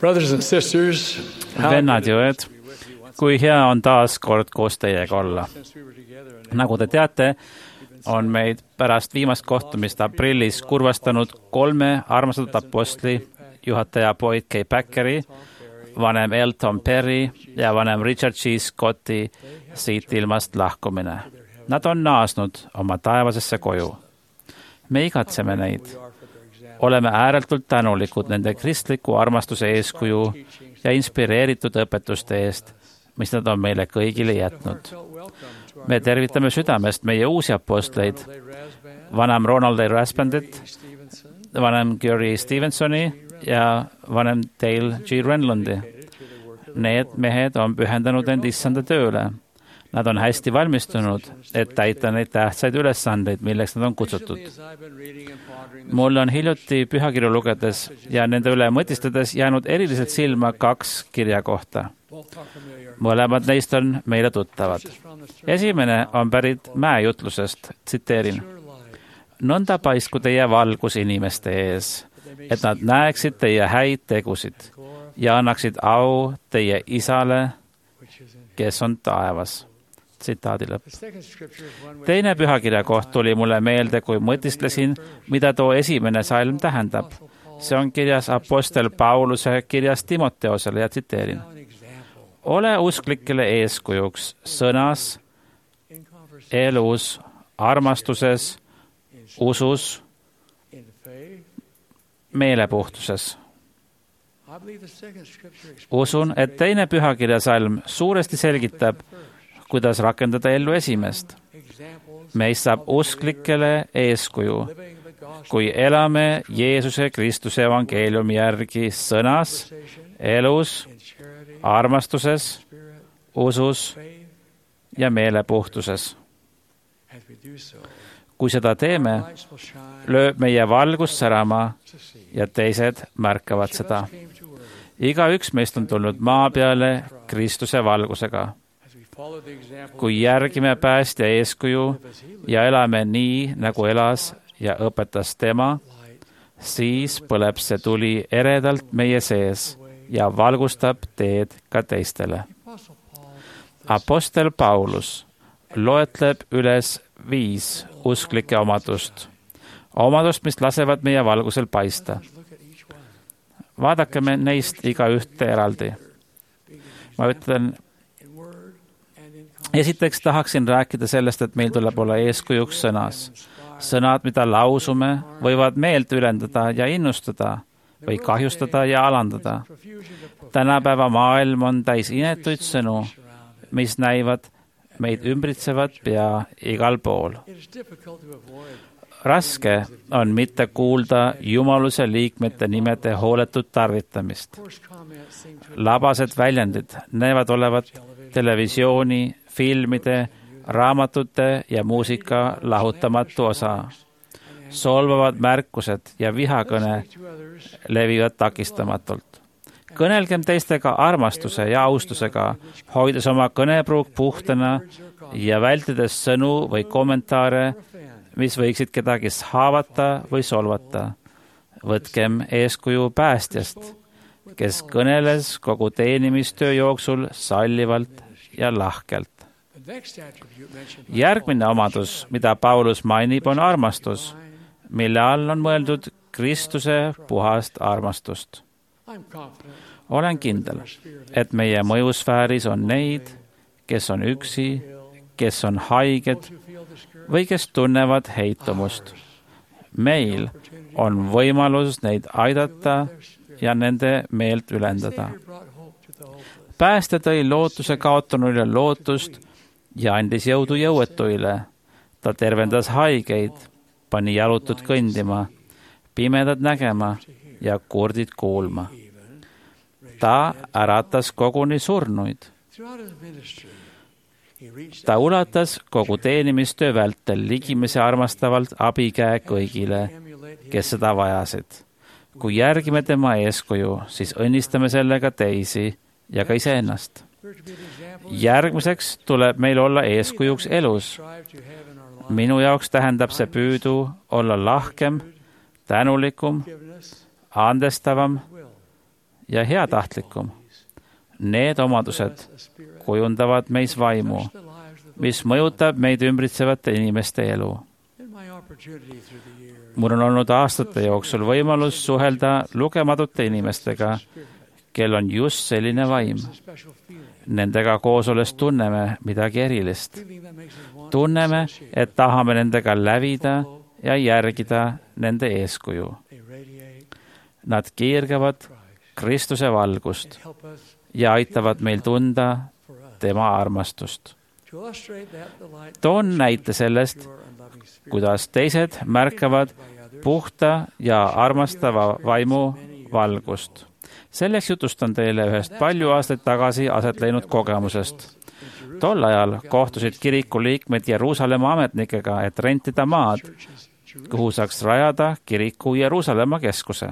Vennad ja õed, kui hea on taas kord koos teiega olla. Nagu te teate, on meid pärast viimast kohtumist aprillis kurvastanud 3 armastatud apostli, juhataja Boyd K. Packeri, vanem L. Tom Perry ja vanem Richard G. Scotti siit ilmast lahkumine. Nad on naasnud oma taevasesse koju. Me igatseme neid. Oleme ääretult tänulikud nende kristliku armastuse eeskuju ja inspireeritud õpetuste eest, mis nad on meile kõigile jätnud. Me tervitame südamest meie uusi apostleid, vanem Ronald A. Raspandit, vanem Gary Stevensoni ja vanem Dale G. Renlundi. Need mehed on pühendanud end issanda tööle. Nad on hästi valmistunud, et täita neid tähtsaid ülesandeid, milleks nad on kutsutud. Mul on hiljuti pühakirju lugedes ja nende üle mõtistades jäänud eriliselt silma 2 kirja kohta. Mõlemad neist on meile tuttavad. Esimene on pärit mäejutlusest, tsiteerin. Nõnda paisku teie valgus inimeste ees, et nad näeksid teie häid tegusid ja annaksid au teie isale, kes on taevas. Tsitaadi lõpp. Teine pühakirja koht tuli mulle meelde, kui mõtistlesin, mida too esimene salm tähendab. See on kirjas apostel Pauluse kirjas Timoteosele ja tsiteerin. Ole usklikele eeskujuks sõnas, elus, armastuses, usus, meelepuhtuses. Usun, et teine pühakirja salm suuresti selgitab, kuidas rakendada ellu esimest. Meist saab usklikele eeskuju, kui elame Jeesuse Kristuse evangeeliumi järgi sõnas, elus, armastuses, usus ja meelepuhtuses. Kui seda teeme, lööb meie valgus särama ja teised märkavad seda. Igaüks meist on tulnud maa peale Kristuse valgusega. Kui järgime päästja eeskuju ja elame nii, nagu elas ja õpetas tema, siis põleb see tuli eredalt meie sees ja valgustab teed ka teistele. Apostel Paulus loetleb üles 5 usklike omadust, mis lasevad meie valgusel paista. Vaadakeme neist igaühte eraldi. Ma ütlen, esiteks tahaksin rääkida sellest, et meil tuleb olla eeskujuks sõnas. Sõnad, mida lausume, võivad meelt ülendada ja innustada või kahjustada ja alandada. Tänapäeva maailm on täis inetuid sõnu, mis näivad meid ümbritsevad pea igal pool. Raske on mitte kuulda jumaluse liikmete nimede hooletut tarvitamist. Labased väljendid näevad olevat televisiooni, filmide, raamatute ja muusika lahutamatu osa. Solvavad märkused ja vihakõne levivad takistamatult. Kõnelgem teistega armastuse ja austusega, hoides oma kõnepruuk puhtana ja vältides sõnu või kommentaare, mis võiksid kedagi haavata või solvata. Võtkem eeskuju päästjast, kes kõneles kogu teenimistöö jooksul sallivalt ja lahkelt. Järgmine omadus, mida Paulus mainib, on armastus, mille all on mõeldud Kristuse puhast armastust. Olen kindel, et meie mõjusfääris on neid, kes on üksi, kes on haiged või kes tunnevad heitumust. Meil on võimalus neid aidata ja nende meelt ülendada. Päästja tõi lootuse kaotanuile lootust ja andis jõudu jõuetuile. Ta tervendas haigeid, pani jalutud kõndima, pimedad nägema ja kurdid kuulma. Ta äratas koguni surnuid. Ta ulatas kogu teenimistöö vältel ligimese armastavalt abikäe kõigile, kes seda vajasid. Kui järgime tema eeskuju, siis õnnistame sellega teisi ja ka iseennast. Järgmiseks tuleb meil olla eeskujuks elus. Minu jaoks tähendab see püüdu olla lahkem, tänulikum, andestavam ja heatahtlikum. Need omadused kujundavad meis vaimu, mis mõjutab meid ümbritsevate inimeste elu. Mul on olnud aastate jooksul võimalus suhelda lugematute inimestega, kel on just selline vaim. Nendega koos olles tunneme midagi erilist. Tunneme, et tahame nendega lävida ja järgida nende eeskuju. Nad kiirgavad Kristuse valgust ja aitavad meil tunda tema armastust. Toon näite sellest, kuidas teised märkavad puhta ja armastava vaimu valgust. Selleks jutustan teile ühest palju aastaid tagasi aset leidnud kogemusest. Tol ajal kohtusid kiriku liikmed Jeruusalemma ametnikega, et rentida maad, kuhu saaks rajada kiriku Jeruusalemma keskuse.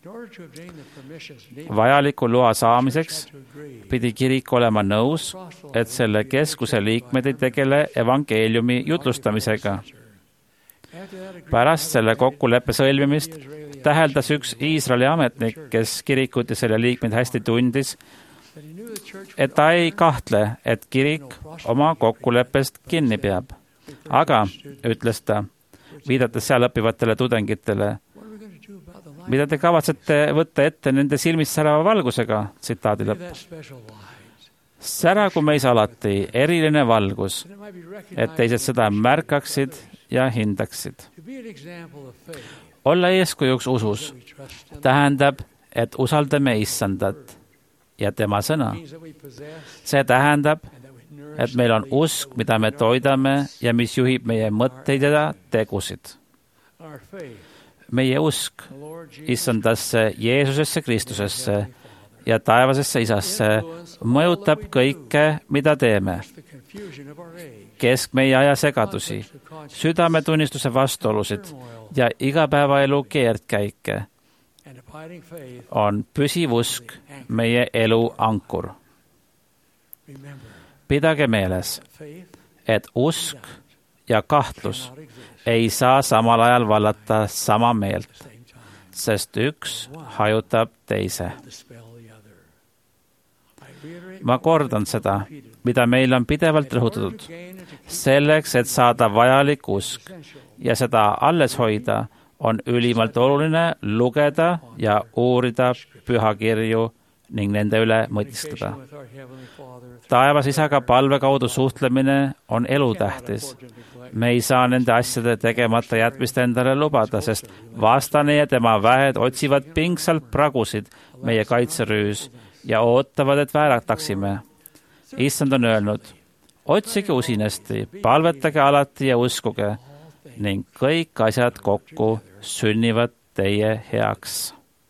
Vajaliku loa saamiseks pidi kirik olema nõus, et selle keskuse liikmed ei tegele evangeeliumi jutlustamisega. Pärast selle kokkuleppe sõlmimist täheldas üks Iisraeli ametnik, kes kirikut ja selle liikmeid hästi tundis, et ta ei kahtle, et kirik oma kokkuleppest kinni peab. Aga, ütles ta, viidates seal õppivatele tudengitele, mida te kavatsete võtta ette nende silmist särava valgusega, tsitaadi lõpp. Säragu meis alati eriline valgus, et teised seda märkaksid ja hindaksid. Olla eeskujuks usus tähendab, et usaldame Issandat ja tema sõna. See tähendab, et meil on usk, mida me toidame ja mis juhib meie mõtteid ja tegusid. Meie usk Issandasse, Jeesusesse Kristusesse ja taevasesse Isasse mõjutab kõike, mida teeme. Keskmeie aja segadusi, südametunnistuse vastuolusid ja igapäevaelu keerdkäike on püsiv usk meie elu ankur. Pidage meeles, et usk ja kahtlus ei saa samal ajal vallata sama meelt, sest üks hajutab teise. Ma kordan seda, mida meil on pidevalt rõhutatud. Selleks, et saada vajalik usk ja seda alles hoida, on ülimalt oluline lugeda ja uurida pühakirju ning nende üle mõtiskleda. Taevas Isaga palve kaudu suhtlemine on elutähtis. Me ei saa nende asjade tegemata jätmist endale lubada, sest vastane ja tema väed otsivad pingsalt pragusid meie kaitserüüs ja ootavad, et väärataksime. Issand on öelnud, otsige usinasti, palvetage alati ja uskuge ning kõik asjad kokku sünnivad teie heaks.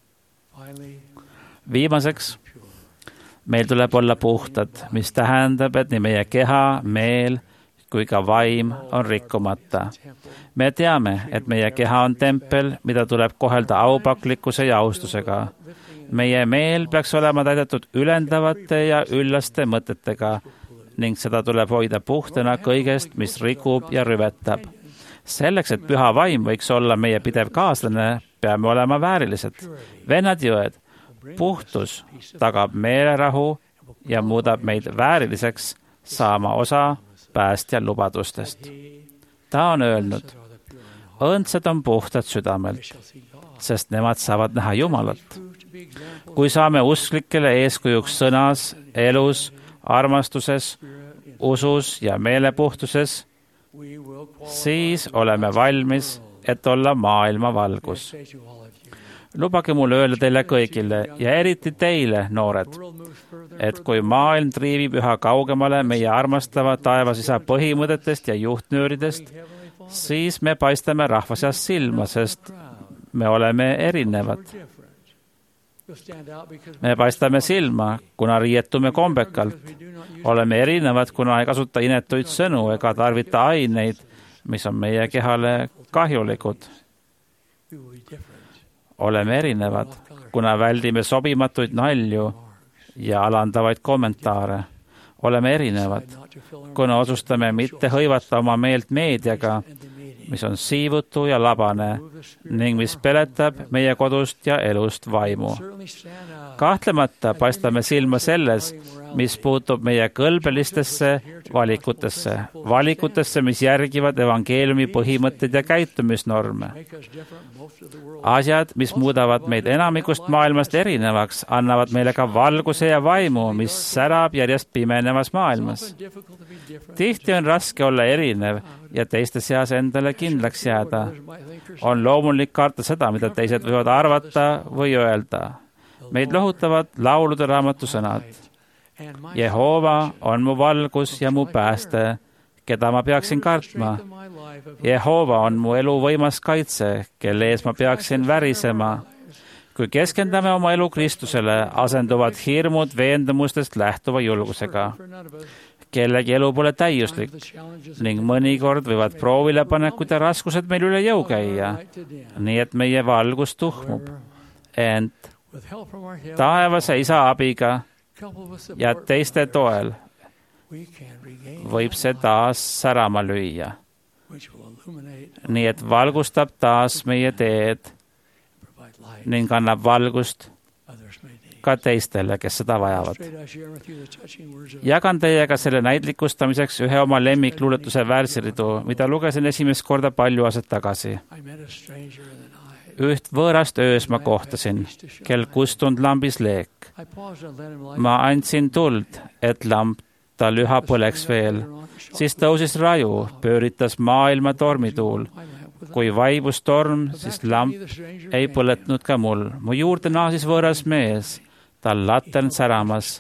Viimaseks, meil tuleb olla puhtad, mis tähendab, et nii meie keha, meel kui ka vaim on rikkumata. Me teame, et meie keha on tempel, mida tuleb kohelda aupaklikkuse ja austusega. Meie meel peaks olema täidetud ülendavate ja üllaste mõtetega ning seda tuleb hoida puhtana kõigest, mis rikub ja rüvetab. Selleks, et püha vaim võiks olla meie pidev kaaslane, peame olema väärilised. Vennad ja õed, puhtus tagab meelerahu ja muudab meid vääriliseks saama osa päästja lubadustest. Ta on öelnud, õndsad on puhtad südamelt, sest nemad saavad näha Jumalat. Kui saame usklikele eeskujuks sõnas, elus, armastuses, usus ja meelepuhtuses, siis oleme valmis, et olla maailma valgus. Lubage mulle öelda teile kõigile ja eriti teile, noored, et kui maailm triivib üha kaugemale meie armastava taevas Isa põhimõtetest ja juhtnööridest, siis me paistame rahva seas silma, sest me oleme erinevad. Me paistame silma, kuna riietume kombekalt. Oleme erinevad, kuna ei kasuta inetuid sõnu ega tarvita aineid, mis on meie kehale kahjulikud. Oleme erinevad, kuna väldime sobimatuid nalju ja alandavaid kommentaare. Oleme erinevad, kuna otsustame mitte hõivata oma meelt meediaga, mis on siivutu ja labane ning mis peletab meie kodust ja elust vaimu. kahtlemata paistame silma selles, mis puutub meie kõlbelistesse valikutesse, mis järgivad evangeeliumi põhimõtteid ja käitumisnorme. Asjad, mis muudavad meid enamikust maailmast erinevaks, annavad meile ka valguse ja vaimu, mis särab järjest pimenevas maailmas. Tihti on raske olla erinev ja teiste seas endale kindlaks jääda. On loomulik karta seda, mida teised võivad arvata või öelda. Meid lohutavad laulude raamatu sõnad. Jehova on mu valgus ja mu pääste, keda ma peaksin kartma. Jehova on mu elu võimas kaitse, kelle ees ma peaksin värisema. Kui keskendume oma elu Kristusele, asenduvad hirmud veendumustest lähtuva julgusega. Kellegi elu pole täiuslik ning mõnikord võivad proovilepanekud ja raskused meil üle jõu käia, nii et meie valgus tuhmub. Ent taevase Isa abiga ja teiste toel võib see taas särama lüüa, nii et valgustab taas meie teed ning annab valgust ka teistele, kes seda vajavad. Jagan teiega selle näitlikustamiseks ühe oma lemmikluuletuse väärsiridu, mida lugesin esimest korda palju aastaid tagasi. Üht võõrast öös ma kohtasin, kel kustunud lambis leek. Ma andsin tuld, et lamp tal üha põleks veel. Siis tõusis raju, pööritas maailma tormituul. Kui vaibus torm, siis lamp ei põletnud ka mul. Mu juurde naasis võõras mees, tal latern säramas.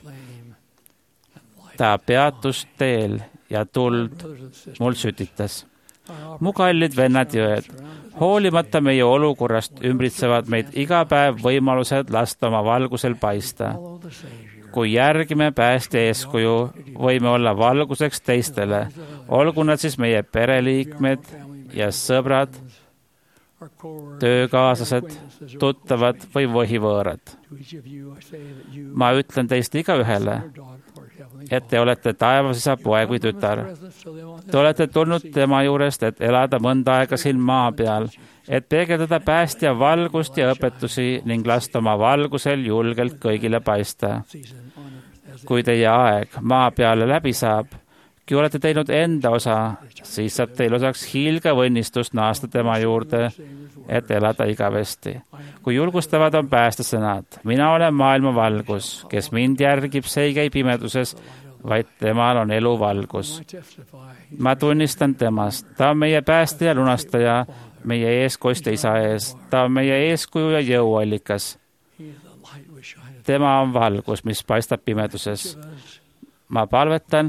Ta peatus teel ja tuld mul sütitas. Mu kallid vennad ja õed, hoolimata meie olukorrast ümbritsevad meid iga päev võimalused lasta oma valgusel paista. Kui järgime päästja eeskuju, võime olla valguseks teistele, olgu nad siis meie pereliikmed ja sõbrad, töökaaslased, tuttavad või võhivõõrad. Ma ütlen teist igaühele, et te olete taevas Isa poeg või tütar. Te olete tulnud tema juurest, et elada mõnda aega siin maa peal, et peegeldada päästja valgust ja õpetusi ning lasta oma valgusel julgelt kõigile paista. Kui teie aeg maa peale läbi saab, kui olete teinud enda osa, siis saab teil osaks hiilgav õnnistust naasta tema juurde, et elada igavesti. Kui julgustavad on päästesõnad, mina olen maailma valgus, kes mind järgib, see ei käi pimeduses, vaid temal on elu valgus. Ma tunnistan temast, ta on meie päästja ja lunastaja, meie eeskostja Isa ees, ta on meie eeskuju ja jõuallikas. Tema on valgus, mis paistab pimeduses. Ma palvetan,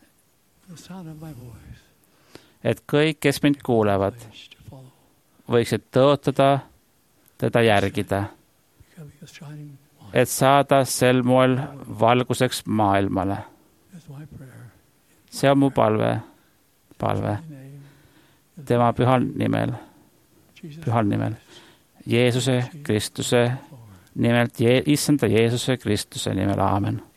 et kõik, kes mind kuulevad, võiksid tõotada teda järgida, et saada sel moel valguseks maailmale. See on mu palve tema pühal nimel, Jeesuse Kristuse nimelt, issanda Jeesuse Kristuse nimel, aamen.